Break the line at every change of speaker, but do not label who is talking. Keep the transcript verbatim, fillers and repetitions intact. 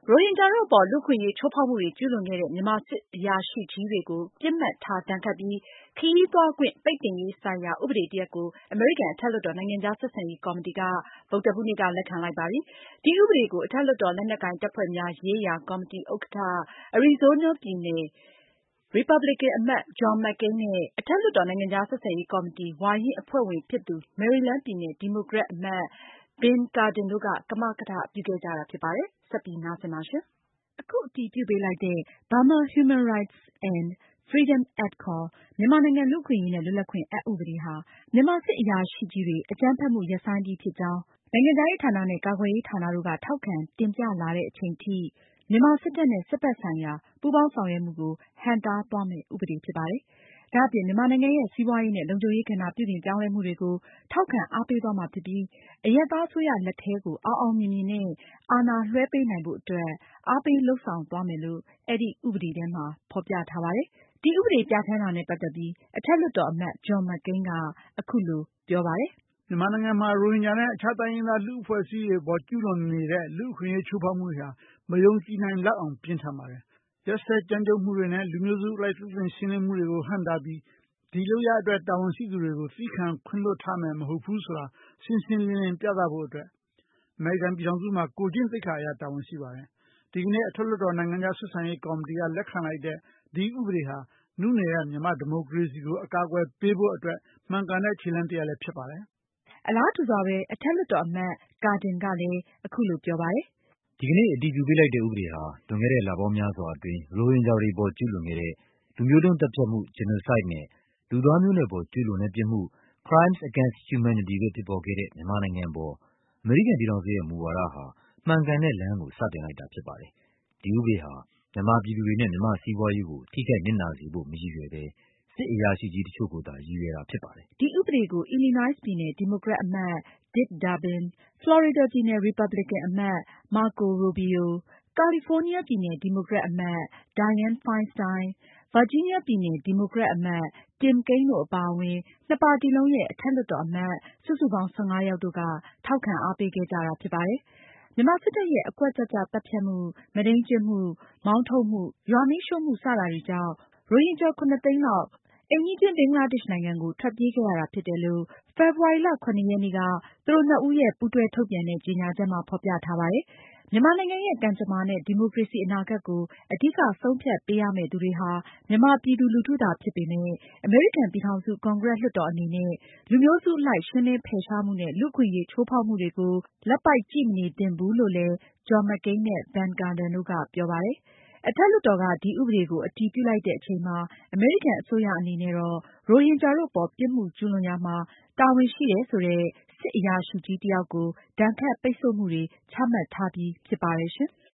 ရိုဟင်ဂျာတို့အပေါ်လူ့အခွင့်အရေးချိုးဖောက်မှုတွေကျူးလွန်ခဲ့တဲ့မြန်မာစစ်အရာရှိကြီးတွေကို ပစ်မှတ်ထားဒဏ်ခတ်ပြီး ခရီးသွားခွင့်ပိတ်ပင်ရေးဆိုင်ရာဥပဒေတရပ်ကို အမေရိကန်အထက်လွှတ်တော်နိုင်ငံခြားဆက်ဆံရေးကော်မတီက ဗုဒ္ဓဟူးနေ့က လက်ခံလိုက်ပါပြီ။ ဒီဥပဒေကို အထက်လွှတ်တော်လက်နက်ကိုင်တပ်ဖွဲ့များရေးရာကော်မတီဥက္ကဋ္ဌ အရီဇိုးနားပြည်နယ် ရီပတ်ဘလစ်ကန်အမတ် John McCain နဲ့ အထက်လွှတ်တော်နိုင်ငံခြားဆက်ဆံရေးကော်မတီ ဝါရင့်အဖွဲ့ဝင်ဖြစ်သူ မေရီလန်းပြည်နယ် ဒီမိုကရက်အမတ် Ben Cardin တို့က ကမကထပြုခဲ့ကြတာဖြစ်ပါတယ်။ မအင်ကြင်းနိုင်က အပြည့်အစုံကို ဆက်ပြီးတင်ပြမှာပါ။ အခုအတည်ပြုပေးလိုက်တဲ့ Burma Human Rights and Freedom Act ခေါ် မြန်မာနိုင်ငံလူ့အခွင့်အရေးနဲ့ လွတ်လပ်ခွင့်အက်ဥပဒေဟာ မြန်မာစစ်အရာရှိကြီးတွေ အကြမ်းဖက်မှုရပ်ဆိုင်းပြီးဖြစ်ကြောင်း နိုင်ငံခြားရေးဌာနနဲ့ ကာကွယ်ရေးဌာနတို့က ထောက်ခံတင်ပြလာတဲ့အချိန်ထိ မြန်မာစစ်တပ်နဲ့ စစ်ဘက်ဆိုင်ရာ ပူးပေါင်းဆောင်ရွက်မှုကို ဟန့်တားသွားမယ့် ဥပဒေဖြစ်ပါတယ်။ ဒါအပြင် မြန်မာနိုင်ငံရဲ့ စီးပွားရေးနဲ့ လုံခြုံရေးကဏ္ဍ ပြုပြင်ပြောင်းလဲမှုတွေကို ထောက်ခံအားပေးသွားမှာဖြစ်ပြီး အရပ်သားအစိုးရလက်ထဲကို အောင်အောင်မြင်မြင်နဲ့ အာဏာလွဲှပေးနိုင်ဖို့အတွက် အားပေးလုပ်ဆောင်သွားမယ်လို့ အဲဒီဥပဒေထဲမှာ ဖေါ်ပြထားပါတယ်။ ဒီဥပဒေပြဌာန်းတာနဲ့ပတ်သက်ပြီး အထက်လွှတ်တော်အမတ် John McCain က အခုလိုပြောပါတယ်
။ “မြန်မာနိုင်ငံမှာ ရိုဟင်ဂျာနဲ့ အခြားတိုင်းရင်းသားလူ့အဖွဲ့အစည်းတွေအပေါ်ကျူးလွန်နေတဲ့ လူ့အခွင့်အရေးချိုးဖောက်မှုတွေဟာ မယုံကြည်နိုင်လောက်အောင်ပြင်းထန်ပါတယ်။ ရက်စက်ကြမ်းကြုတ်မှုတွေနဲ့ လူမျိုးစုအလိုက် လူ့အခွင့်အရေးချိုးဖောက်မှုတွေကို ဟန့်တားပြီး ဒီလုပ်ရပ်အတွက် တာဝန်ရှိသူတွေကို သည်းခံခွင့်လွှတ်ထားမယ်မဟုတ်ဘူးဆိုတာ ရှင်းရှင်းလင်းလင်းပြသဖို့အတွက် အမေရိကန်ပြည်ထောင်စုမှာ ကိုယ်ကျင့်သိက္ခာအရ တာဝန်ရှိပါတယ်။ ဒီကနေ့ အထက်လွှတ်တော်နိုင်ငံခြားဆက်ဆံရေးကော်မတီက လက်ခံလိုက်တဲ့ ဒီဥပဒေဟာ နုနယ်တဲ့ မြန်မာ့ဒီမိုကရေစီကို အကာအကွယ်ပေးဖို့အတွက် မှန်ကန်တဲ့ခြေလှမ်းတရပ်လည်းဖြစ်ပါတယ်။
” အလားတူစွာပဲ အထက်လွှတ်တော်အမတ် Cardin ကလည်း အခုလိုပြောပါတယ်
။ “ဒီကနေ့အတည်ပြုပေးလိုက်တဲ့ဥပဒေဟာ လွန်ခဲ့တဲ့လပေါင်းများစွာအတွင်း ရိုဟင်ဂျာတွေအပေါ်ကျူးလွန်ခဲ့တဲ့ လူမျိုးတုန်းသတ်ဖြတ်မှု Genocide နဲ့ လူသားမျိုးနွယ်အပေါ်ကျူးလွန်တဲ့ပြစ်မှု Crimes against Humanity တို့ဖြစ်ပေါ်ခဲ့တဲ့ မြန်မာနိုင်ငံအပေါ် အမေရိကန်ပြည်ထောင်စုရဲ့ မူဝါဒဟာ မှန်ကန်တဲ့လမ်းကို စတင်လိုက်တာဖြစ်ပါတယ်။ ဒီဥပဒေဟာ မြန်မာပြည်သူတွေနဲ့ မြန်မာ့စီးပွားရေးကို ထိခိုက်နစ်နာစေဖို့ မရည်ရွယ်ဘဲ စစ်အရာရှိကြီးတချို့ကိုသာ ရည်ရွယ်တာဖြစ်ပါတယ်
။” ဒီဥပဒေကို Illinois ပြည်နယ် ဒီမိုကရက်အမတ် Dick Durbin ၊ ဖလော်ရီဒါပြည်နယ် ရီပတ်ဘလစ်ကန်အမတ် Marco Rubio ၊ ကာလီဖိုးနီးယားပြည်နယ် ဒီမိုကရက်အမတ် Dianne Feinstein ၊ ဗာဂျီးနီးယားပြည်နယ် ဒီမိုကရက်အမတ် Tim Kaine တို့အပါအဝင် နှစ်ပါတီလုံးရဲ့ အထက်လွှတ်တော်အမတ် စုစုပေါင်း ၁၅ ယောက်တို့က ထောက်ခံအားပေးခဲ့ကြတာဖြစ်ပါတယ်။ မြန်မာစစ်တပ်ရဲ့ အကွက်ကျကျသတ်ဖြတ်မှု၊ မုဒိန်းကျင့်မှု၊ မောင်းထုတ်မှု၊ ရွာမီးရှို့မှု စတာတွေကြောင့် ရိုဟင်ဂျာ ၇ သိန်းလောက် အိမ်နီးချင်း ဘင်္ဂလားဒေ့ရှ်နိုင်ငံကို ထွက်ပြေးခဲ့ရတာဖြစ်တယ်လို့ ဖေဖေါ်ဝါရီလ ၇ ရက်နေ့က သူတို့နှစ်ဦးရဲ့ ပူးတွဲထုတ်ပြန်တဲ့ကြေညာချက်မှာ ဖေါ်ပြထားပါတယ်။ မြန်မာနိုင်ငံရဲ့ ကံကြမ္မာနဲ့ ဒီမိုကရေစီအနာဂတ်ကို အဓိကဆုံးဖြတ်ပေးရမယ့်သူတွေဟာ မြန်မာပြည်သူလူထုသာဖြစ်ပေမယ့် အမေရိကန်ပြည်ထောင်စု ကွန်ဂရက်လွှတ်တော်အနေနဲ့ လူမျိုးစုအလိုက် ရှင်းလင်းဖယ်ရှားမှုနဲ့ လူ့အခွင့်အရေးချိုးဖောက်မှုတွေကို လက်ပိုက်ကြည့်မနေသင့်ဘူးလို့လည်း John McCain နဲ့ Ben Cardin တို့ကပြောပါတယ်။ အထက်လွှတ်တော်က ဒီဥပဒေကို အတည်ပြုလိုက်တဲ့အချိန်မှာ အမေရိကန်အစိုးရအနေနဲ့တော့ ရိုဟင်ဂျာတို့အပေါ် ပြစ်မှုကျူးလွန်ရာမှာ တာဝန်ရှိတယ်ဆိုတဲ့ စစ်အရာရှိကြီးတယောက်ကို ဒဏ်ခတ်ပိတ်ဆို့မှုတွေ ချမှတ်ထားပြီးဖြစ်ပါတယ်ရှင်။